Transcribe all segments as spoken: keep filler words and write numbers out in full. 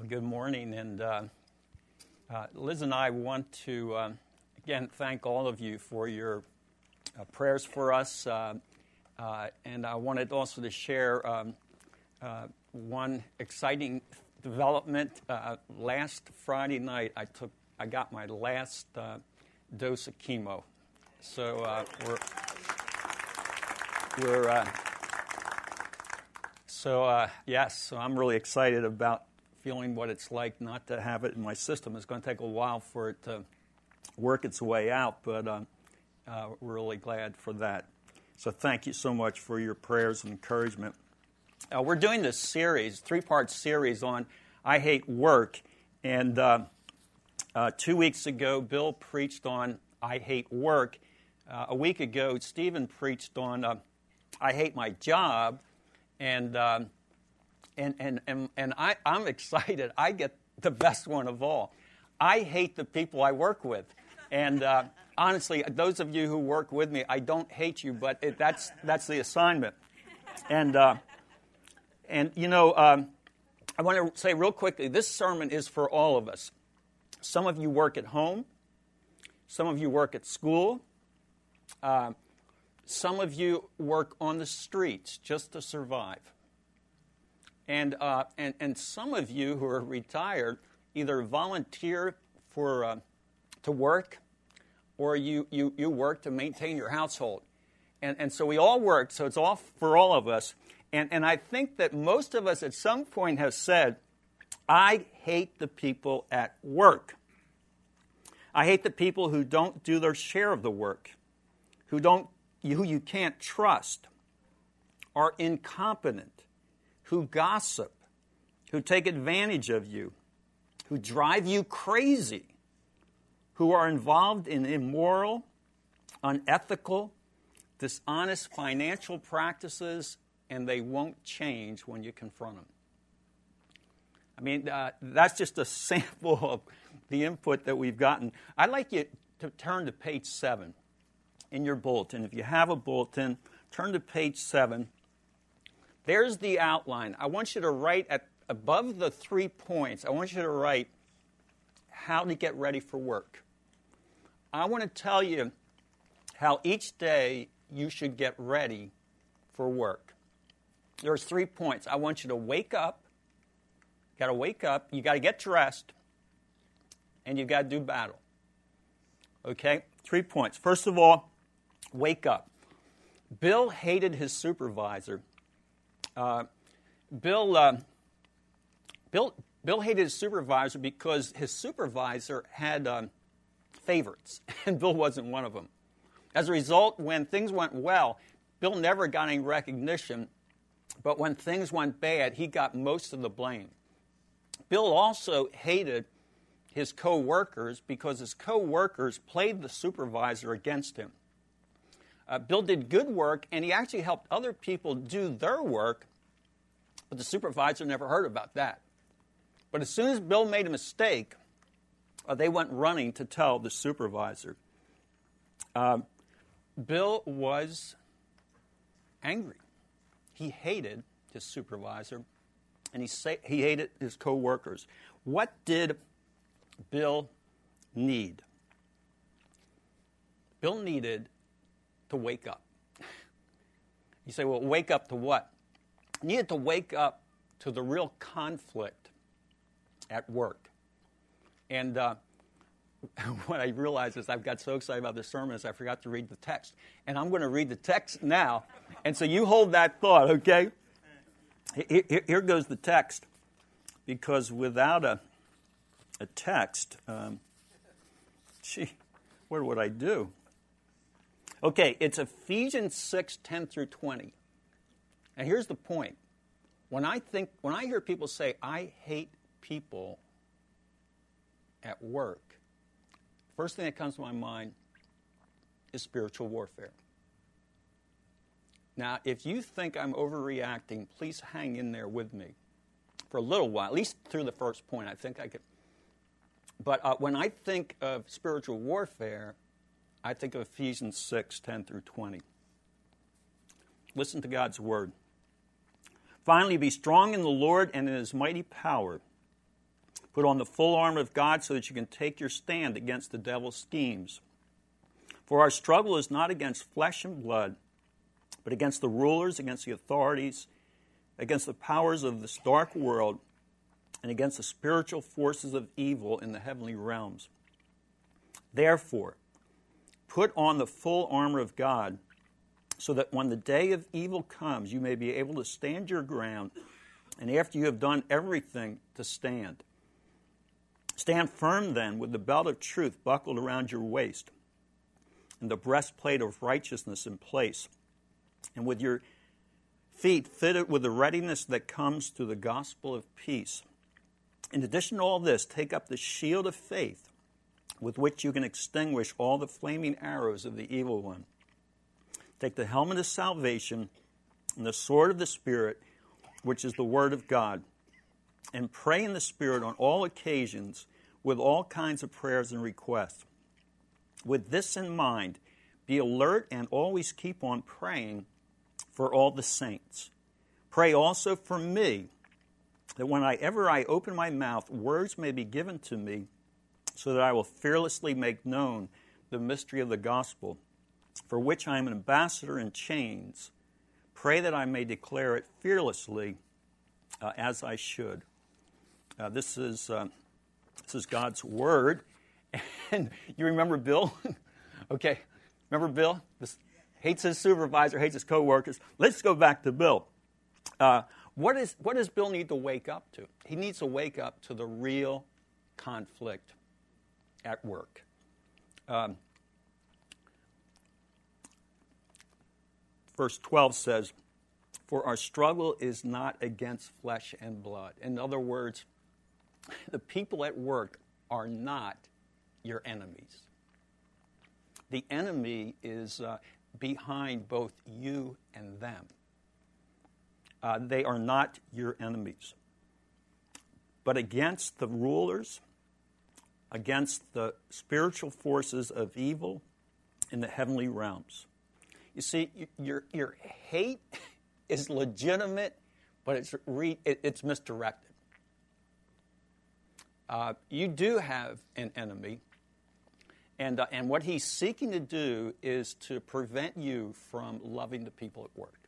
Well, good morning, and uh, uh, Liz and I want to, uh, again, thank all of you for your uh, prayers for us, uh, uh, and I wanted also to share um, uh, one exciting development. Uh, last Friday night, I took, I got my last uh, dose of chemo, so uh, we're, we're, uh, so uh, yes, so I'm really excited about feeling what it's like not to have it in my system. It's going to take a while for it to work its way out, but uh, uh, we're really glad for that. So thank you so much for your prayers and encouragement. Uh, we're doing this series, three-part series on I Hate Work, and uh, uh, two weeks ago, Bill preached on I Hate Work. Uh, a week ago, Stephen preached on uh, I Hate My Job, and um, And and and, and I, I'm excited. I get the best one of all. I hate the people I work with. And uh, honestly, those of you who work with me, I don't hate you, but it, that's that's the assignment. And, uh, and you know, um, I want to say real quickly, this sermon is for all of us. Some of you work at home. Some of you work at school. Uh, some of you work on the streets just to survive. And, uh, and and some of you who are retired either volunteer for uh, to work, or you, you, you work to maintain your household. And and so we all work, so it's all for all of us. And, and I think that most of us at some point have said, I hate the people at work. I hate the people who don't do their share of the work, who don't who you can't trust, are incompetent, who gossip, who take advantage of you, who drive you crazy, who are involved in immoral, unethical, dishonest financial practices, and they won't change when you confront them. I mean, uh, that's just a sample of the input that we've gotten. I'd like you to turn to page seven in your bulletin. If you have a bulletin, turn to page seven. There's the outline. I want you to write at above the three points. I want you to write how to get ready for work. I want to tell you how each day you should get ready for work. There's three points. I want you to wake up. You got to wake up. You got to get dressed, and you got to do battle. Okay? Three points. First of all, wake up. Bill hated his supervisor. Uh, Bill, uh, Bill, Bill hated his supervisor because his supervisor had um, favorites, and Bill wasn't one of them. As a result, when things went well, Bill never got any recognition, but when things went bad, he got most of the blame. Bill also hated his co-workers because his co-workers played the supervisor against him. Uh, Bill did good work, and he actually helped other people do their work, but the supervisor never heard about that. But as soon as Bill made a mistake, uh, they went running to tell the supervisor. Uh, Bill was angry. He hated his supervisor, and he, sa- he hated his co-workers. What did Bill need? Bill needed to wake up. You say, well, wake up to what? He needed to wake up to the real conflict at work. And uh, what I realized is I've got so excited about this sermon is I forgot to read the text. And I'm going to read the text now. And so you hold that thought, okay? Here, here goes the text. Because without a, a text, um, gee, what would I do? Okay, it's Ephesians six, ten through twenty. And here's the point. When I think, when I hear people say, I hate people at work, first thing that comes to my mind is spiritual warfare. Now, if you think I'm overreacting, please hang in there with me for a little while, at least through the first point. I think I could. But uh, when I think of spiritual warfare, I think of Ephesians six, ten through twenty. Listen to God's word. Finally, be strong in the Lord and in his mighty power. Put on the full armor of God so that you can take your stand against the devil's schemes. For our struggle is not against flesh and blood, but against the rulers, against the authorities, against the powers of this dark world, and against the spiritual forces of evil in the heavenly realms. Therefore, put on the full armor of God, so that when the day of evil comes, you may be able to stand your ground, and after you have done everything, to stand. Stand firm then, with the belt of truth buckled around your waist, and the breastplate of righteousness in place, and with your feet fitted with the readiness that comes through the gospel of peace. In addition to all this, take up the shield of faith, with which you can extinguish all the flaming arrows of the evil one. Take the helmet of salvation and the sword of the Spirit, which is the word of God, and pray in the Spirit on all occasions with all kinds of prayers and requests. With this in mind, be alert and always keep on praying for all the saints. Pray also for me, that whenever I open my mouth, words may be given to me, so that I will fearlessly make known the mystery of the gospel, for which I am an ambassador in chains. Pray that I may declare it fearlessly, uh, as I should. Uh, this is uh, this is God's word. And you remember Bill? Okay, remember Bill? This hates his supervisor, hates his coworkers. Let's go back to Bill. Uh, what is what does Bill need to wake up to? He needs to wake up to the real conflict at work. Um, verse twelve says, "For our struggle is not against flesh and blood." In other words, the people at work are not your enemies. The enemy is uh, behind both you and them. Uh, they are not your enemies. But against the rulers, against the spiritual forces of evil in the heavenly realms. You see, your, your hate is legitimate, but it's, re, it, it's misdirected. Uh, you do have an enemy, and, uh, and what he's seeking to do is to prevent you from loving the people at work.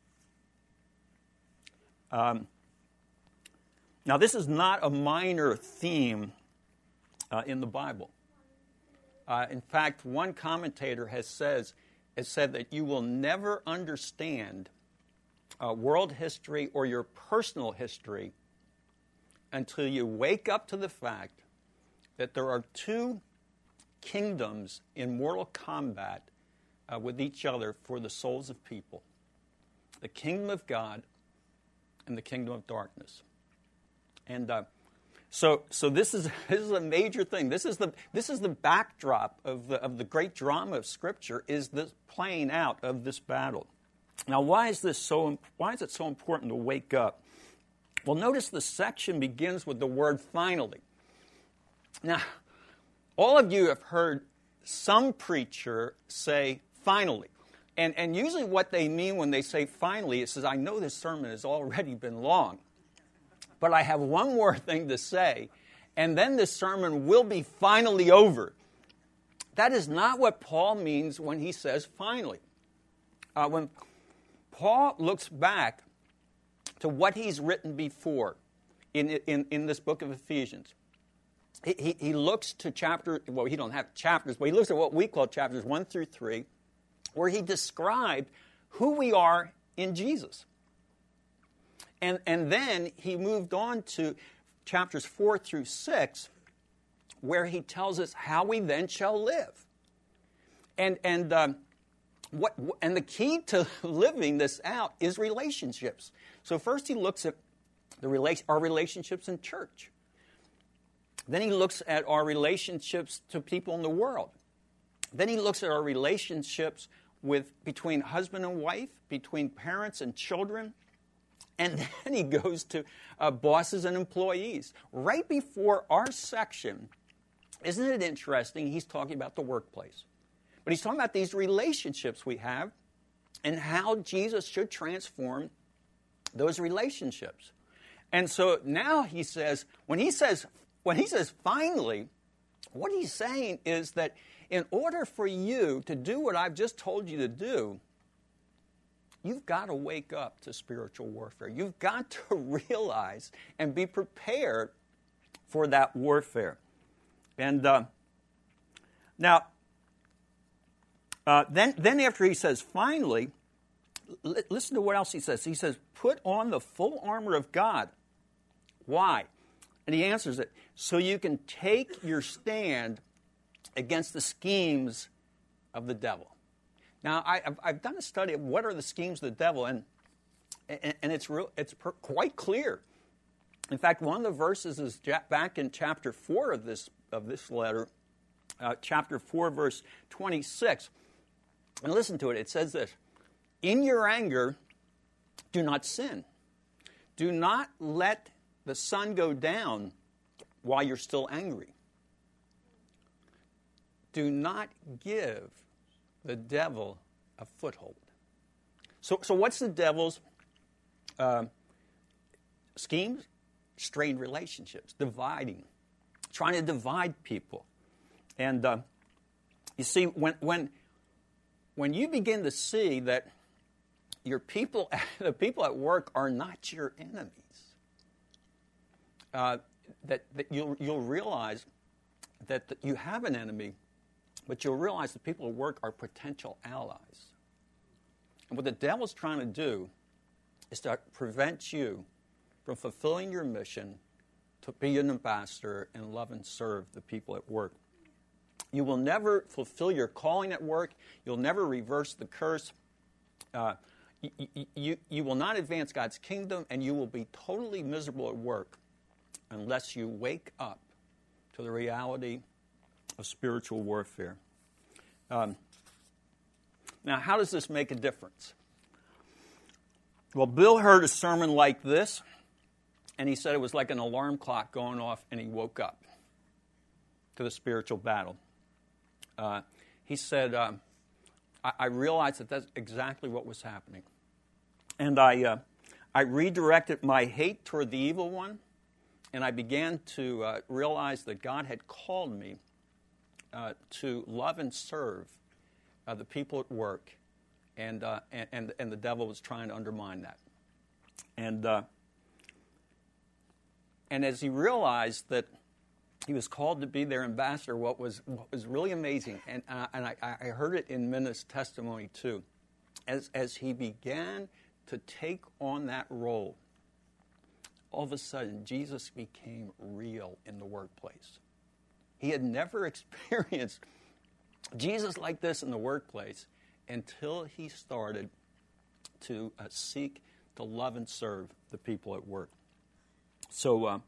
Um, now, this is not a minor theme uh, in the Bible. Uh, in fact, one commentator has says has said that you will never understand uh, world history or your personal history until you wake up to the fact that there are two kingdoms in mortal combat uh, with each other for the souls of people: the kingdom of God and the kingdom of darkness. And uh, so, so this is this is a major thing. This is the this is the backdrop of the of the great drama of Scripture, is the playing out of this battle. Now, why is this so? Why is it so important to wake up? Well, notice the section begins with the word "finally." Now, all of you have heard some preacher say "finally." And, and usually what they mean when they say "finally" is, I know this sermon has already been long, but I have one more thing to say, and then this sermon will be finally over. That is not what Paul means when he says "finally." Uh, when Paul looks back to what he's written before in, in, in this book of Ephesians, he, he, he looks to chapter, well, he don't have chapters, but he looks at what we call chapters one through three, where he described who we are in Jesus. And, and then he moved on to chapters four through six, where he tells us how we then shall live. And, and, um, what, and the key to living this out is relationships. So first he looks at the rela- our relationships in church. Then he looks at our relationships to people in the world. Then he looks at our relationships with between husband and wife, between parents and children. And then he goes to uh, bosses and employees. Right before our section, isn't it interesting, he's talking about the workplace. But he's talking about these relationships we have and how Jesus should transform those relationships. And so now he says, when he says when he says finally, what he's saying is that in order for you to do what I've just told you to do, you've got to wake up to spiritual warfare. You've got to realize and be prepared for that warfare. And uh, now, uh, then, then after he says, finally, l- listen to what else he says. He says, put on the full armor of God. Why? And he answers it, so you can take your stand against the schemes of the devil. Now, I, I've, I've done a study of what are the schemes of the devil, and and, and it's real, it's per, quite clear. In fact, one of the verses is back in chapter four of this of this letter, uh, chapter four, verse twenty-six. And listen to it. It says this: "In your anger, do not sin. Do not let the sun go down while you're still angry. Do not give the devil a foothold." So, so what's the devil's uh, schemes? Strained relationships, dividing, trying to divide people. And uh, you see, when when when you begin to see that your people, the people at work, are not your enemies, uh, that that you'll you'll realize that the, you have an enemy, but you'll realize the people at work are potential allies. And what the devil's trying to do is to prevent you from fulfilling your mission to be an ambassador and love and serve the people at work. You will never fulfill your calling at work. You'll never reverse the curse. Uh, you, you, you will not advance God's kingdom, and you will be totally miserable at work unless you wake up to the reality of spiritual warfare. Um, now, how does this make a difference? Well, Bill heard a sermon like this, and he said it was like an alarm clock going off, and he woke up to the spiritual battle. Uh, he said, um, I, I realized that that's exactly what was happening. And I, uh, I redirected my hate toward the evil one, and I began to uh, realize that God had called me uh, to love and serve uh, the people at work, and, uh, and, and, and the devil was trying to undermine that. And... Uh, And as he realized that he was called to be their ambassador, what was what was really amazing, and, uh, and I, I heard it in Minna's testimony too, as, as he began to take on that role, all of a sudden Jesus became real in the workplace. He had never experienced Jesus like this in the workplace until he started to uh, seek to love and serve the people at work. So uh,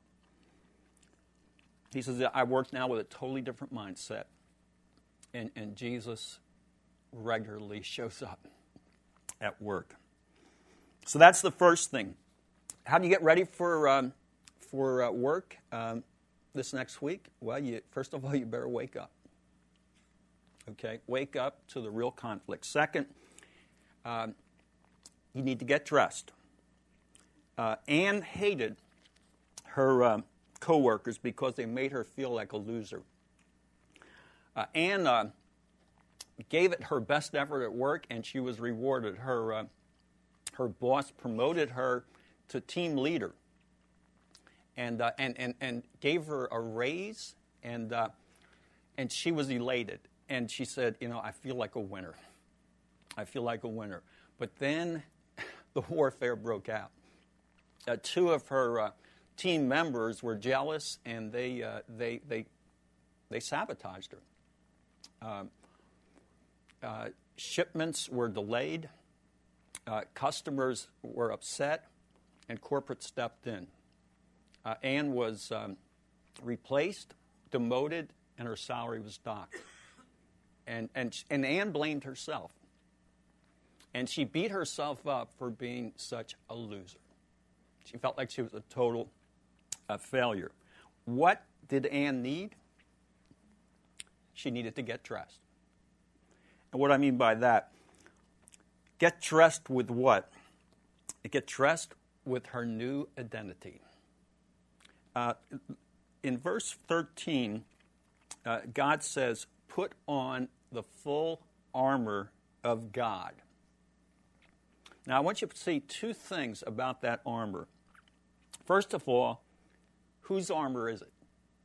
he says, I work now with a totally different mindset. And, and Jesus regularly shows up at work. So that's the first thing. How do you get ready for um, for uh, work um, this next week? Well, you, first of all, you better wake up. Okay? Wake up to the real conflict. Second, um, you need to get dressed. Uh, Anne hated her uh, co-workers because they made her feel like a loser. Uh, Anne uh, gave it her best effort at work, and she was rewarded. Her uh, her boss promoted her to team leader, and uh, and and and gave her a raise, and uh, and she was elated. And she said, "You know, I feel like a winner. I feel like a winner." But then the warfare broke out. Uh, two of her uh, team members were jealous, and they uh, they they they sabotaged her. Uh, uh, shipments were delayed. Uh, customers were upset, and corporate stepped in. Uh, Anne was um, replaced, demoted, and her salary was docked. And and and Anne blamed herself, and she beat herself up for being such a loser. She felt like she was a total uh, failure. What did Anne need? She needed to get dressed. And what I mean by that, get dressed with what? Get dressed with her new identity. Uh, in verse thirteen, uh, God says, put on the full armor of God. Now, I want you to see two things about that armor. First of all, whose armor is it?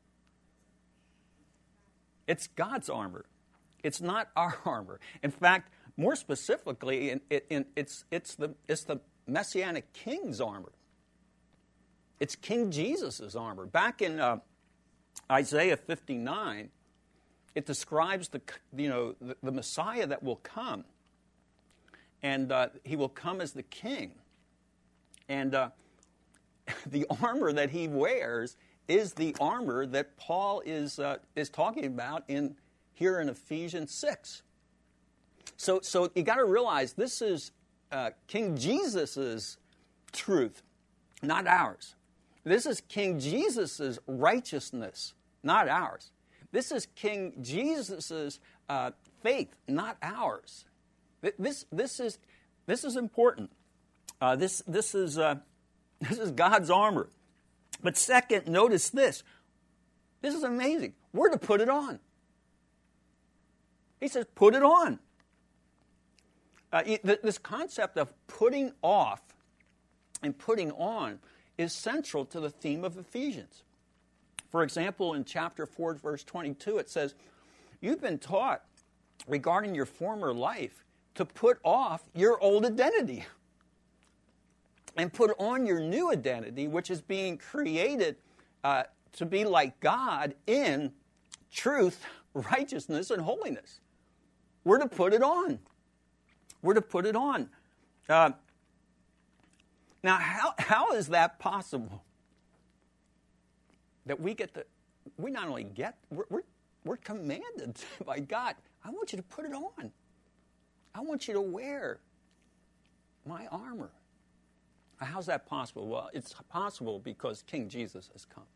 It's God's armor. It's not our armor. In fact, more specifically, in, in, it's, it's, the, it's the Messianic King's armor. It's King Jesus' armor. Back in uh, Isaiah fifty-nine, it describes the, you know, the, the Messiah that will come. And uh, he will come as the king. And uh, the armor that he wears is the armor that Paul is uh, is talking about in here in Ephesians six. So, so you got to realize this is uh, King Jesus' truth, not ours. This is King Jesus' righteousness, not ours. This is King Jesus' uh, faith, not ours. This this is this is important. Uh, this this is uh, this is God's armor. But second, notice this. This is amazing. We're to put it on. He says, put it on. Uh, this concept of putting off and putting on is central to the theme of Ephesians. For example, in chapter four, verse twenty-two, it says, you've been taught regarding your former life to put off your old identity and put on your new identity, which is being created uh, to be like God in truth, righteousness, and holiness. We're to put it on. We're to put it on. Uh, now, how how is that possible? That we get to, we not only get, we're, we're, we're commanded by God, I want you to put it on. I want you to wear my armor. How's that possible? Well, it's possible because King Jesus has come.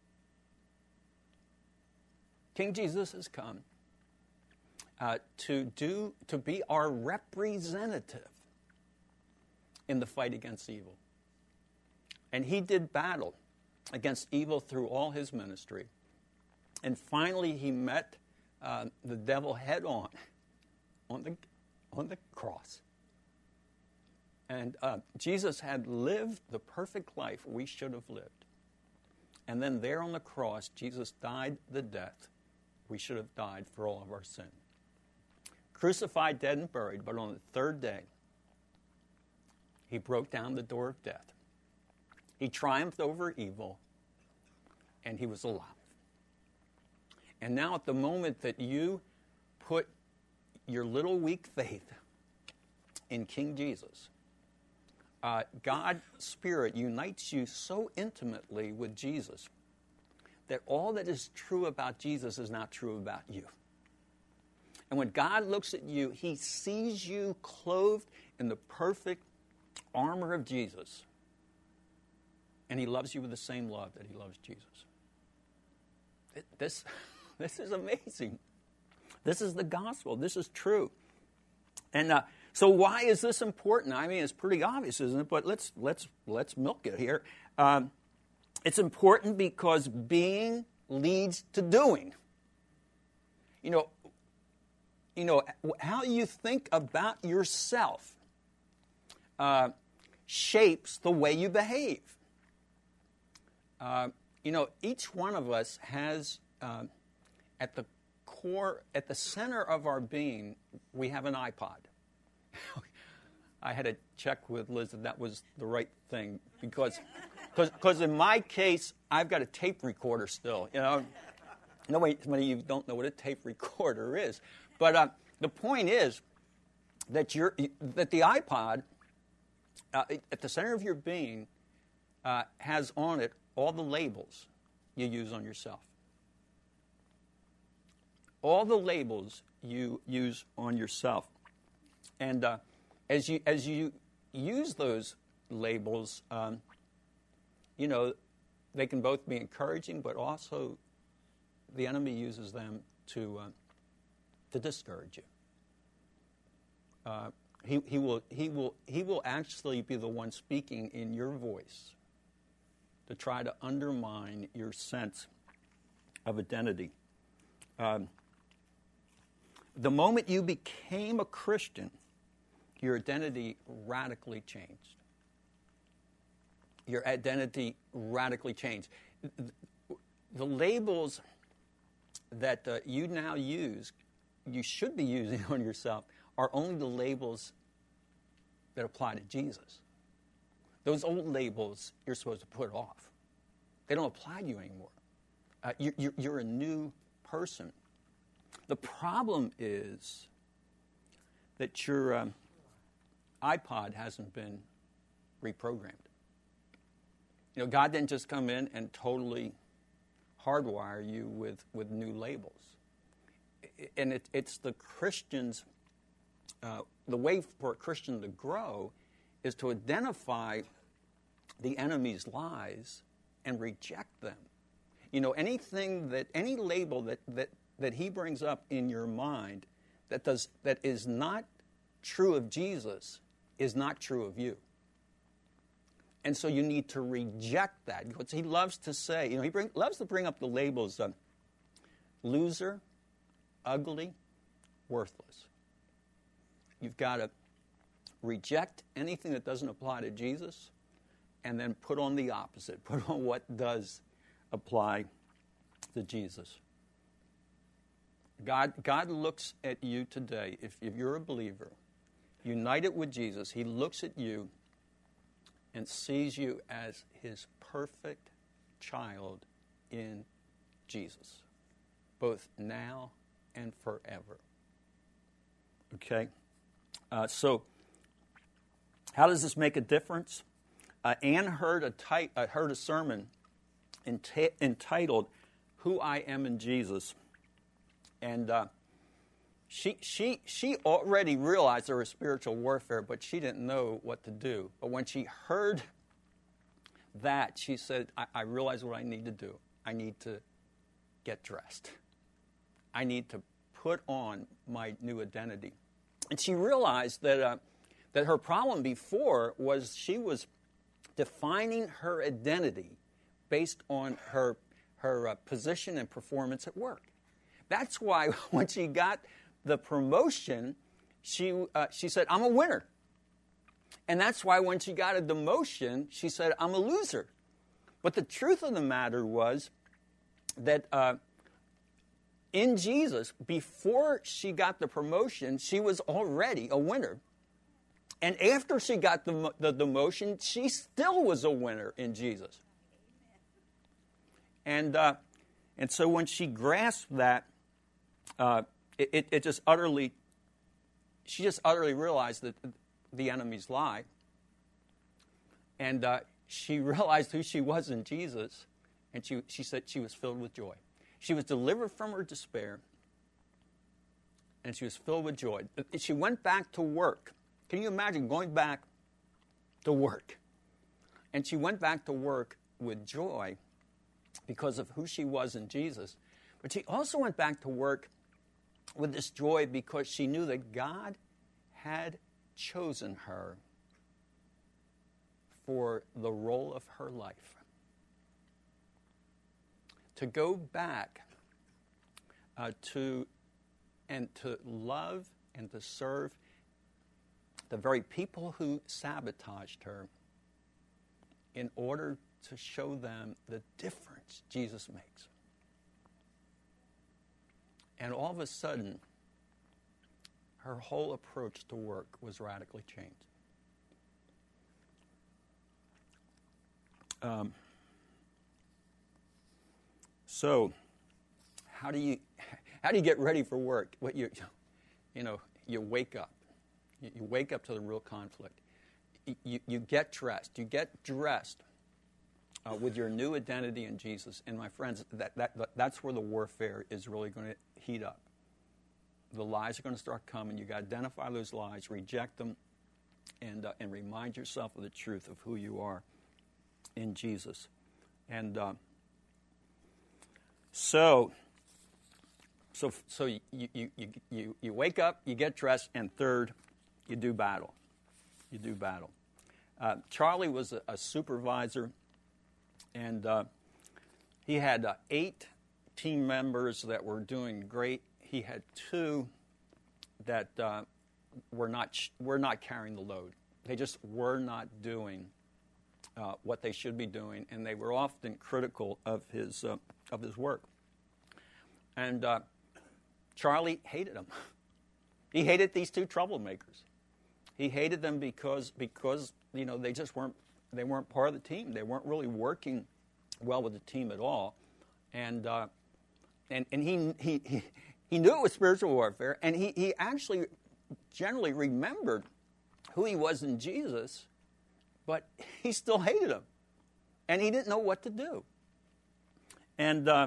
King Jesus has come uh, to do to be our representative in the fight against evil. And he did battle against evil through all his ministry. And finally he met uh, the devil head on on the on the cross. And uh, Jesus had lived the perfect life we should have lived. And then there on the cross, Jesus died the death we should have died for all of our sin. Crucified, dead, and buried, but on the third day, he broke down the door of death. He triumphed over evil, and he was alive. And now at the moment that you put your little weak faith in King Jesus, uh, God's Spirit unites you so intimately with Jesus that all that is true about Jesus is not true about you. And when God looks at you, he sees you clothed in the perfect armor of Jesus. And he loves you with the same love that he loves Jesus. This, this is amazing. This is the gospel. This is true. And uh, so why is this important? I mean, it's pretty obvious, isn't it? But let's let's let's milk it here. Um, it's important because being leads to doing. You know, you know how you think about yourself uh, shapes the way you behave. Uh, you know, each one of us has uh, at the core, at the center of our being, we have an iPod. I had to check with Liz that that was the right thing because, because in my case, I've got a tape recorder still. You know, nobody, many of you don't know what a tape recorder is, but uh, the point is that you're that the iPod uh, at the center of your being uh, has on it all the labels you use on yourself. All the labels you use on yourself. And uh, as you as you use those labels, um, you know, they can both be encouraging, but also the enemy uses them to uh, to discourage you. Uh, he he will he will he will actually be the one speaking in your voice to try to undermine your sense of identity. Um, the moment you became a Christian, your identity radically changed. Your identity radically changed. The labels that uh, you now use, you should be using on yourself, are only the labels that apply to Jesus. Those old labels you're supposed to put off. They don't apply to you anymore. Uh, you're, you're, you're a new person. The problem is that your um, iPod hasn't been reprogrammed. You know, God didn't just come in and totally hardwire you with, with new labels. And it, it's the Christians, uh, the way for a Christian to grow is to identify the enemy's lies and reject them. You know, anything that, any label that, that, that he brings up in your mind that does, that is not true of Jesus is not true of you. And so you need to reject that. Because he loves to say, you know, he bring, loves to bring up the labels of loser, ugly, worthless. You've got to reject anything that doesn't apply to Jesus and then put on the opposite. Put on what does apply to Jesus. God, God looks at you today, if, if you're a believer, united with Jesus, he looks at you and sees you as his perfect child in Jesus, both now and forever. Okay? Uh, so, how does this make a difference? Uh, Anne heard a, tit- uh, heard a sermon ent- entitled, Who I Am in Jesus. And uh, she, she, she already realized there was spiritual warfare, but she didn't know what to do. But when she heard that, she said, I, I realize what I need to do. I need to get dressed. I need to put on my new identity. And she realized that uh, that her problem before was she was defining her identity based on her, her uh, position and performance at work. That's why when she got the promotion, she uh, she said, I'm a winner. And that's why when she got a demotion, she said, I'm a loser. But the truth of the matter was that uh, in Jesus, before she got the promotion, she was already a winner. And after she got the, the demotion, she still was a winner in Jesus. And uh, and so when she grasped that, uh, it, it, it just utterly, she just utterly realized that the enemy's lie. And uh, she realized who she was in Jesus, and she, she said she was filled with joy. She was delivered from her despair, and she was filled with joy. She went back to work. Can you imagine going back to work? And she went back to work with joy because of who she was in Jesus. But she also went back to work with this joy because she knew that God had chosen her for the role of her life. To go back uh, to and to love and to serve the very people who sabotaged her in order to show them the difference Jesus makes. And all of a sudden, her whole approach to work was radically changed. Um, so, how do you how do you get ready for work? What you you know you wake up, you, you wake up to the real conflict. You you, you get dressed. You get dressed uh, with your new identity in Jesus. And my friends, that that that's where the warfare is really going to heat up. The lies are going to start coming. You got to identify those lies, reject them, and uh, and remind yourself of the truth of who you are in Jesus. And uh, so, so, so you, you, you, you, you wake up, you get dressed, and third, you do battle. You do battle. Uh, Charlie was a, a supervisor, and uh, he had uh, eight team members that were doing great. He had two that uh, were not sh- were not carrying the load. They just were not doing uh, what they should be doing, and they were often critical of his uh, of his work. And uh, Charlie hated them. He hated these two troublemakers. He hated them because because you know they just weren't they weren't part of the team. They weren't really working well with the team at all, and uh, and and he he. he He knew it was spiritual warfare, and he, he actually generally remembered who he was in Jesus, but he still hated him, and he didn't know what to do. And uh,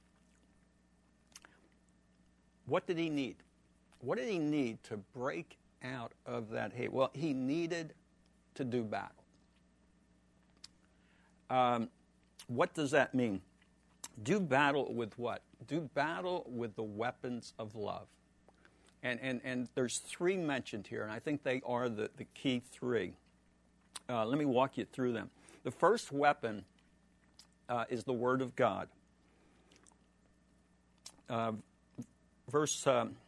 what did he need? What did he need to break out of that hate? Well, he needed to do battle. Um, what does that mean? Do battle with what? Do battle with the weapons of love. And and, and there's three mentioned here, and I think they are the, the key three. Uh, let me walk you through them. The first weapon uh, is the Word of God. Uh, verse, um,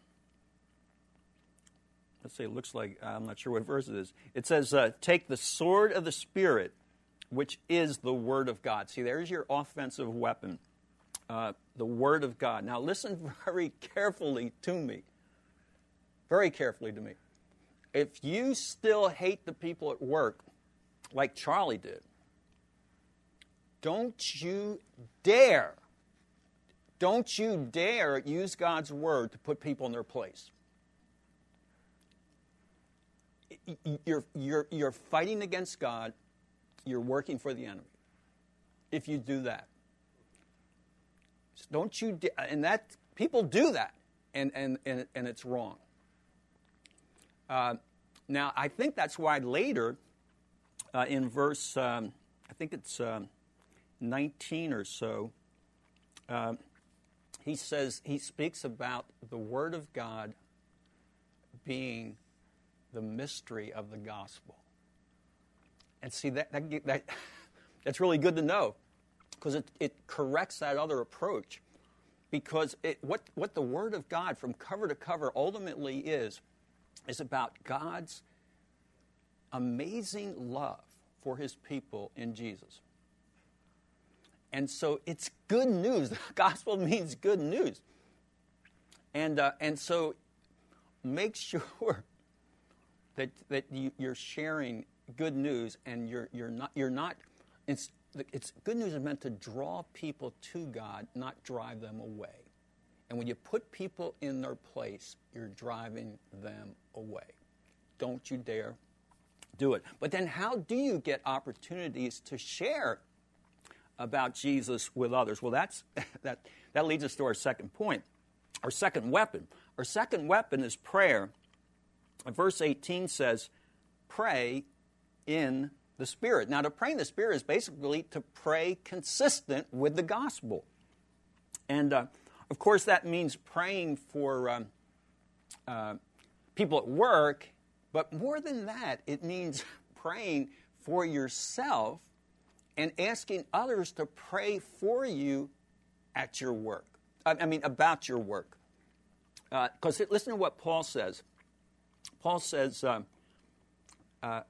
let's see, it looks like, I'm not sure what verse it is. It says, uh, take the sword of the Spirit, which is the Word of God. See, there's your offensive weapon. Uh, the Word of God. Now listen very carefully to me. Very carefully to me. If you still hate the people at work like Charlie did, don't you dare, don't you dare use God's Word to put people in their place. You're, you're, you're fighting against God. You're working for the enemy if you do that. Don't you, and that, people do that, and, and, and, and it's wrong. Uh, now, I think that's why later, uh, in verse, um, I think it's um, nineteen or so, uh, he says, he speaks about the Word of God being the mystery of the gospel. And see, that, that, that that's really good to know. Because it, it corrects that other approach. Because it, what, what the Word of God from cover to cover ultimately is, is about God's amazing love for His people in Jesus. And so it's good news. The gospel means good news. And uh, and so make sure that that you, you're sharing good news, and you're you're not you're not. It's, It's good news is meant to draw people to God, not drive them away. And when you put people in their place, you're driving them away. Don't you dare do it. But then how do you get opportunities to share about Jesus with others? Well, that's that that leads us to our second point, our second weapon. Our second weapon is prayer. Verse eighteen says, pray in the Spirit. Now, to pray in the Spirit is basically to pray consistent with the gospel. And, uh, of course, that means praying for um, uh, people at work, but more than that, it means praying for yourself and asking others to pray for you at your work. I, I mean, about your work. Because uh, listen to what Paul says. Paul says, uh, uh,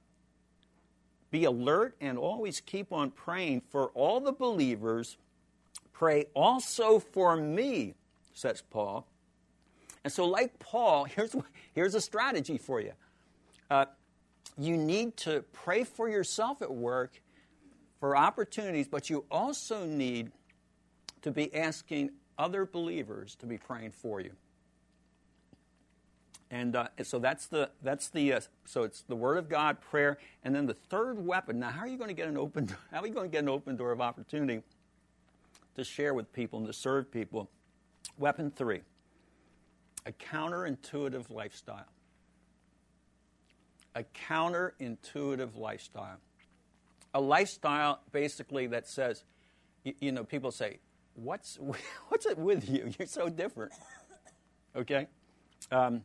be alert and always keep on praying for all the believers. Pray also for me, says Paul. And so like Paul, here's, here's a strategy for you. Uh, you need to pray for yourself at work for opportunities, but you also need to be asking other believers to be praying for you. And uh, so that's the that's the uh, so it's the Word of God, prayer, and then the third weapon. Now, how are you going to get an open? How are you going to get an open door of opportunity to share with people and to serve people? Weapon three: a counterintuitive lifestyle. A counterintuitive lifestyle. A lifestyle basically that says, you, you know, people say, "What's what's it with you? You're so different." Okay. Um,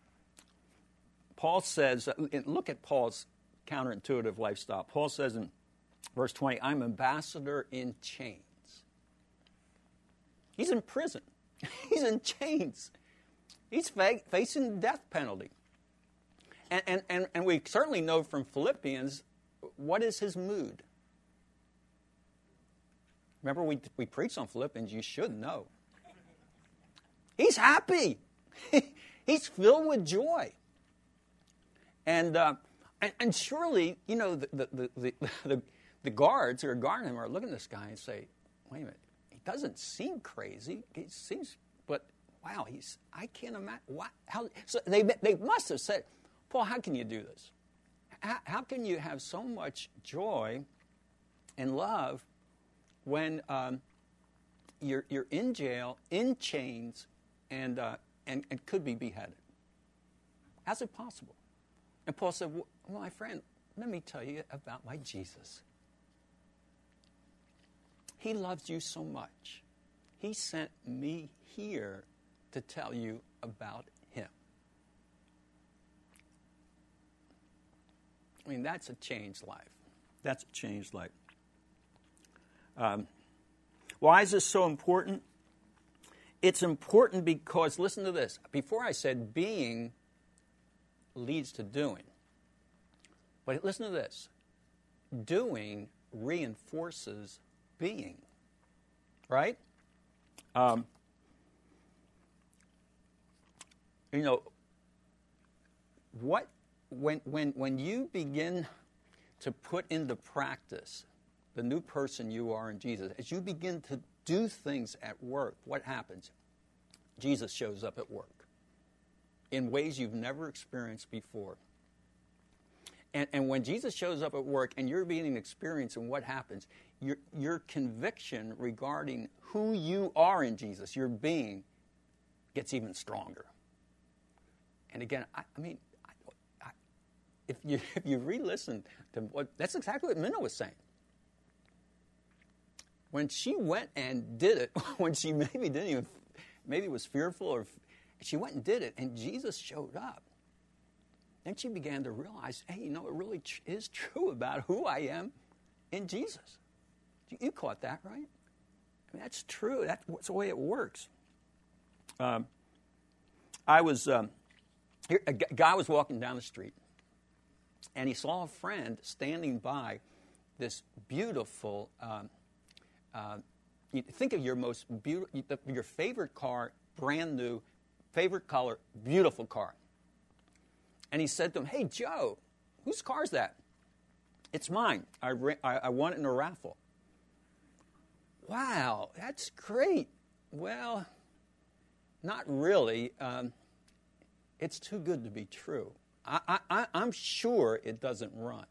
Paul says, look at Paul's counterintuitive lifestyle. Paul says in verse twenty, I'm ambassador in chains. He's in prison. He's in chains. He's fa- facing the death penalty. And, and, and, and we certainly know from Philippians, what is his mood? Remember, we, we preached on Philippians. You should know. He's happy. He's filled with joy. And, uh, and and surely, you know, the the, the, the, the guards who are guarding him are looking at this guy and say, wait a minute, he doesn't seem crazy. He seems, but wow, he's, I can't imagine. What, how, so they, they must have said, Paul, how can you do this? How, how can you have so much joy and love when um, you're you're in jail, in chains, and, uh, and and could be beheaded? How's it possible? And Paul said, well, my friend, let me tell you about my Jesus. He loves you so much. He sent me here to tell you about him. I mean, that's a changed life. That's a changed life. Um, why is this so important? It's important because, listen to this. Before I said being leads to doing. But listen to this. Doing reinforces being. Right? Um, you know, what when when when you begin to put into practice the new person you are in Jesus, as you begin to do things at work, what happens? Jesus shows up at work in ways you've never experienced before. And, and when Jesus shows up at work and you're being experienced, and what happens? Your, your conviction regarding who you are in Jesus, your being, gets even stronger. And again, I, I mean, I, I, if you if you re-listen to what, that's exactly what Minna was saying. When she went and did it, when she maybe didn't even, maybe was fearful, or she went and did it, and Jesus showed up. Then she began to realize, hey, you know, it really tr- is true about who I am in Jesus. You, you caught that, right? I mean, that's true. That's the way it works. Um, I was, um, here, a guy was walking down the street, and he saw a friend standing by this beautiful, um, uh, you think of your most beautiful, your favorite car, brand new, favorite color, beautiful car. And he said to him, hey, Joe, whose car is that? It's mine. I, I, I won it in a raffle. Wow, that's great. Well, not really. Um, it's too good to be true. I, I, I'm sure it doesn't run.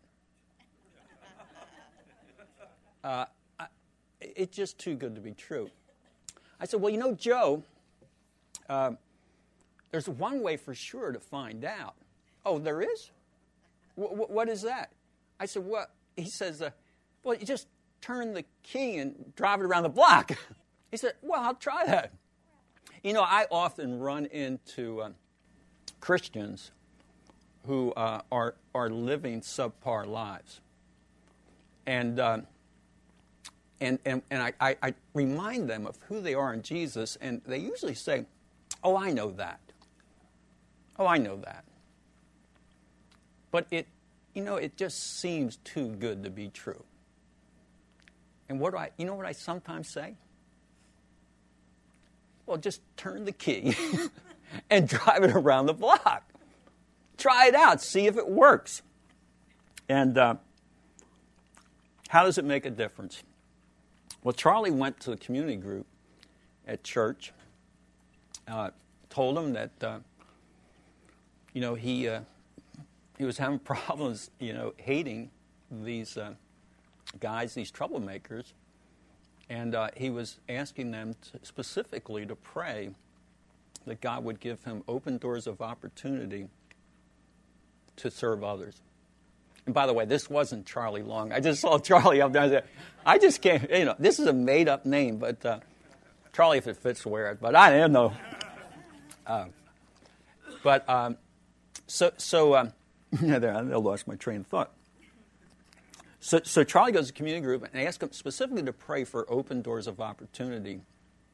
Uh, I, it's just too good to be true. I said, well, you know, Joe, uh, there's one way for sure to find out. Oh, there is? W- w- what is that? I said, what? He says, uh, well, you just turn the key and drive it around the block. He said, well, I'll try that. You know, I often run into uh, Christians who uh, are are living subpar lives. And uh, and and, and I, I, I remind them of who they are in Jesus, and they usually say, oh, I know that. Oh, I know that. But it, you know, it just seems too good to be true. And what do I, you know what I sometimes say? Well, just turn the key and drive it around the block. Try it out. See if it works. And uh, how does it make a difference? Well, Charlie went to the community group at church, uh, told him that, uh, you know, he... Uh, He was having problems, you know, hating these uh, guys, these troublemakers, and uh, he was asking them to, specifically to pray that God would give him open doors of opportunity to serve others. And by the way, this wasn't Charlie Long. I just saw Charlie up there. I just can't, you know, this is a made-up name, but uh, Charlie, if it fits, wear it. But I didn't know. Uh, but um, so, so. Um, Yeah, there, I lost my train of thought. So, so Charlie goes to the community group and asks them specifically to pray for open doors of opportunity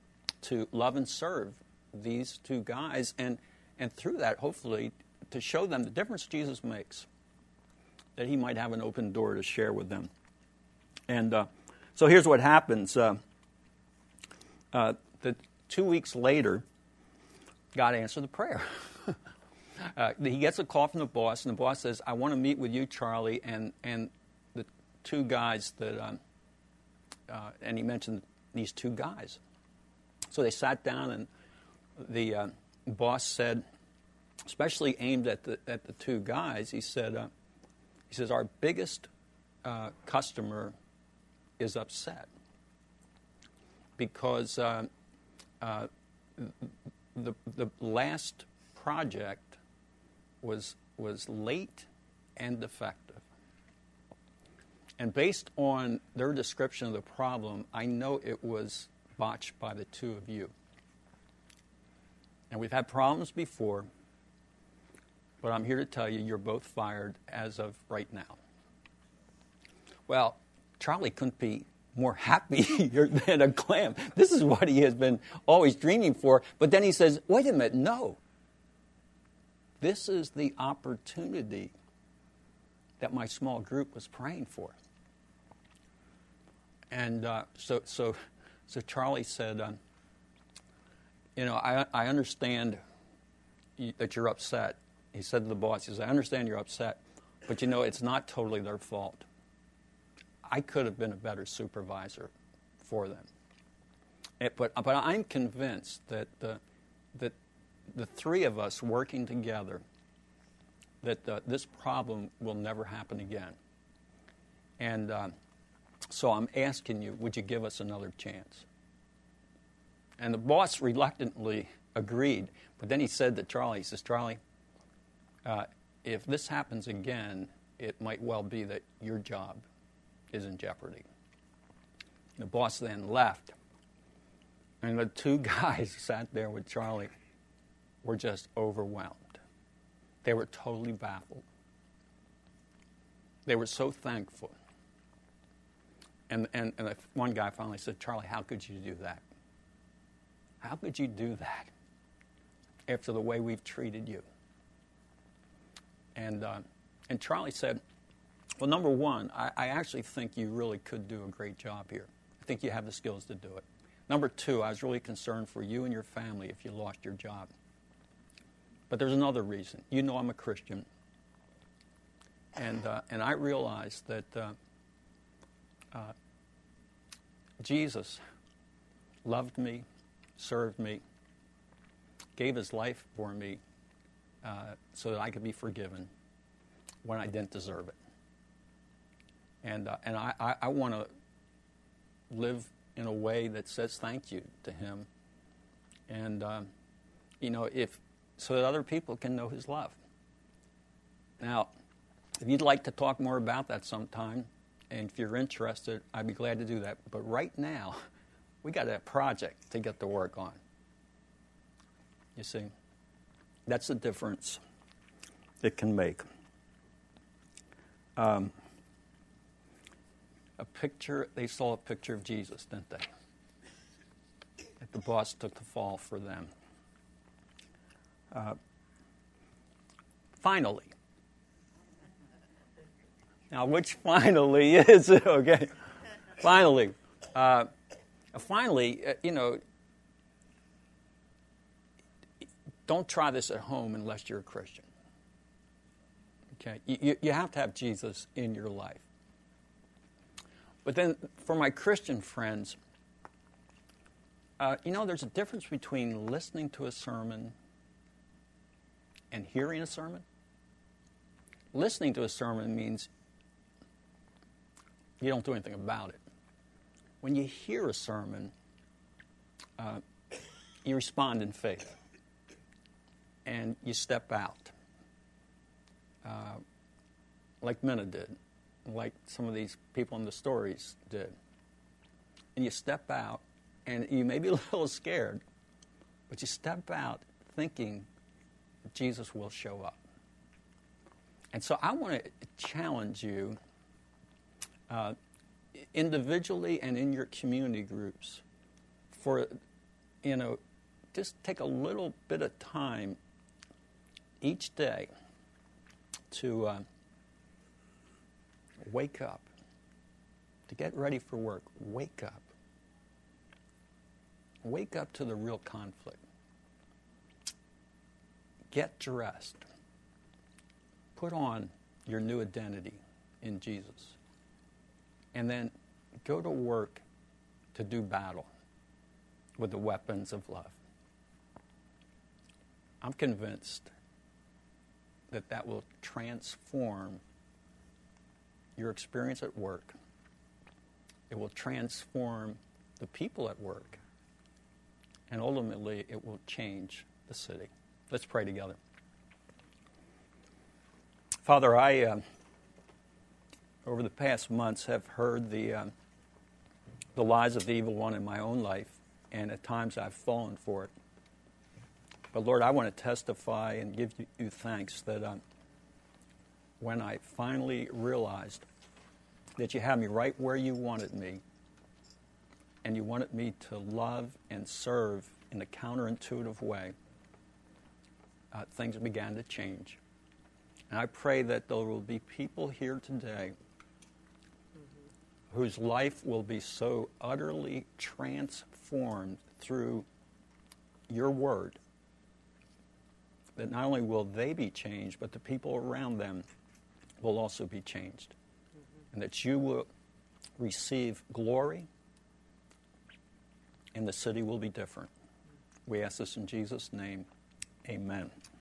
to love and serve these two guys, and, and through that, hopefully, to show them the difference Jesus makes, that he might have an open door to share with them. And uh, so here's what happens. Uh, uh, the two weeks later, God answered the prayer. uh, he gets a call from the boss, and the boss says, I want to meet with you, Charlie, and, and the two guys that, um, uh, and he mentioned these two guys. So they sat down, and the uh, boss said, especially aimed at the at the two guys, he said, uh, he says, our biggest uh, customer is upset because uh, uh, the the last project was was late and defective. And based on their description of the problem, I know it was botched by the two of you. And we've had problems before, but I'm here to tell you, you're both fired as of right now. Well, Charlie couldn't be more happy than a clam. This is what he has been always dreaming for. But then he says, wait a minute, no. This is the opportunity that my small group was praying for. And uh, so, so, so Charlie said, um, you know, I, I understand you, that you're upset. He said to the boss, he says, I understand you're upset, but you know, it's not totally their fault. I could have been a better supervisor for them. It, but, but I'm convinced that the, that the three of us working together, that uh, this problem will never happen again. And uh, so I'm asking you, would you give us another chance? And the boss reluctantly agreed, but then he said to Charlie, he says, Charlie, uh, if this happens again, it might well be that your job is in jeopardy. The boss then left, and the two guys sat there with Charlie were just overwhelmed. They were totally baffled. They were so thankful. And, and, and one guy finally said, Charlie, how could you do that? How could you do that after the way we've treated you? And uh, and Charlie said, well, number one, I, I actually think you really could do a great job here. I think you have the skills to do it. Number two, I was really concerned for you and your family if you lost your job. But there's another reason. You know I'm a Christian. And, uh, and I realized that uh, uh, Jesus loved me, served me, gave his life for me uh, so that I could be forgiven when I didn't deserve it. And uh, and I, I, I want to live in a way that says thank you to him. And, um, you know, if so that other people can know his love. Now, if you'd like to talk more about that sometime, and if you're interested, I'd be glad to do that. But right now, we got a project to get to work on. You see, that's the difference it can make. Um, a picture, they saw a picture of Jesus, didn't they? That the boss took the fall for them. Uh, finally. Now, which finally is it? Okay. Finally. Uh, finally, uh, you know, don't try this at home unless you're a Christian. Okay? You, you have to have Jesus in your life. But then, for my Christian friends, uh, you know, there's a difference between listening to a sermon and hearing a sermon. Listening to a sermon means you don't do anything about it. When you hear a sermon, uh, you respond in faith. And you step out. Uh, like Minna did. Like some of these people in the stories did. And you step out, and you may be a little scared, but you step out thinking that Jesus will show up. And so I want to challenge you uh, individually and in your community groups for you know, just take a little bit of time each day to uh, wake up, to get ready for work. Wake up. Wake up to the real conflict. Get dressed. Put on your new identity in Jesus. And then go to work to do battle with the weapons of love. I'm convinced that that will transform your experience at work. It will transform the people at work. And ultimately, it will change the city. Let's pray together. Father, I, uh, over the past months, have heard the, uh, the lies of the evil one in my own life, and at times I've fallen for it. But Lord, I want to testify and give you, you thanks that um, when I finally realized that you had me right where you wanted me, and you wanted me to love and serve in a counterintuitive way, uh, things began to change. And I pray that there will be people here today mm-hmm. whose life will be so utterly transformed through your word that not only will they be changed, but the people around them will also be changed. Mm-hmm. And that you will receive glory and the city will be different. We ask this in Jesus' name. Amen.